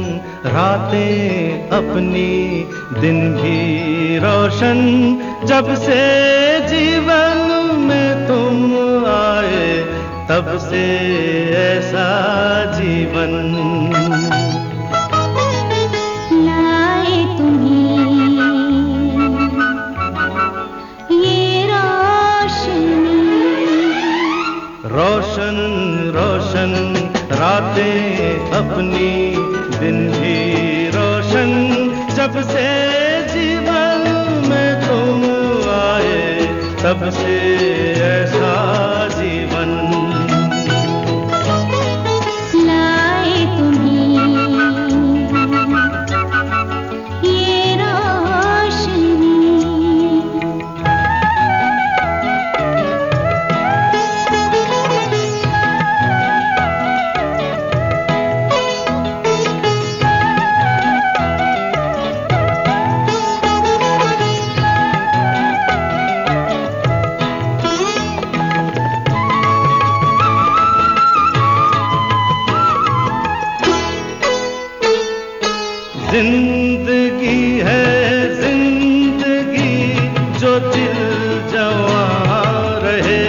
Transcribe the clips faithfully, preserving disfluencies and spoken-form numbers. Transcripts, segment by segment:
रातें अपनी दिन भी रोशन, जब से जीवन में तुम आए तब से ऐसा जीवन। लाए तुम्हें ये रोशनी, रोशन रोशन रातें अपनी दिन भी रोशन, जब से जीवन में तुम आए तब से ऐसा जीवन। लाए तुम्हें ये रोशनी। जिंदगी है जिंदगी जो दिल जवां रहे,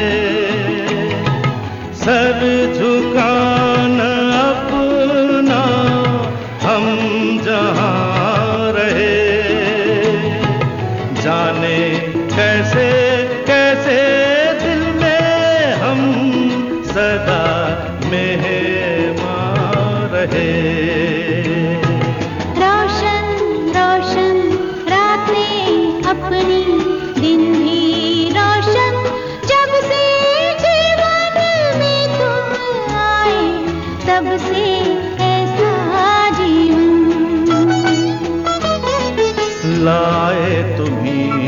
सर झुकाना अपना हम जहां रहे। जाने कैसे कैसे दिल में हम सदा मेहमान रहे। अपनी दिन भी रोशन, जब से जीवन में तुम आए तब से ऐसा जीवन। लाए तुम्हें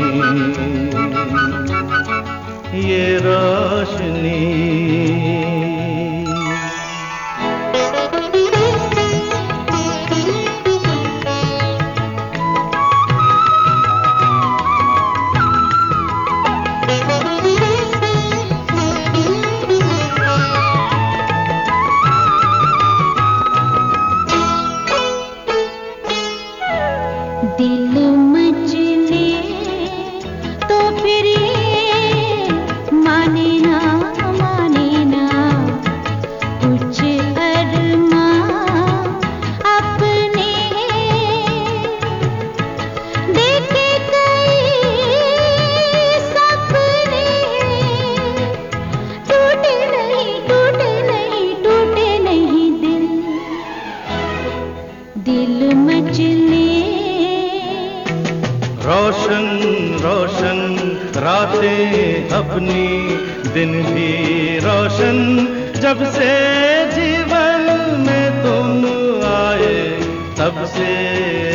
ये रोशनी। दिल मचले तो फिर ये माने ना माने ना, कुछ अरमां अपने देखे कई सपने, टूटे नहीं टूटे नहीं टूटे नहीं दिल, दिल मचले। रोशन रोशन रातें अपनी दिन भी रोशन, जब से जीवन में तुम आए तब से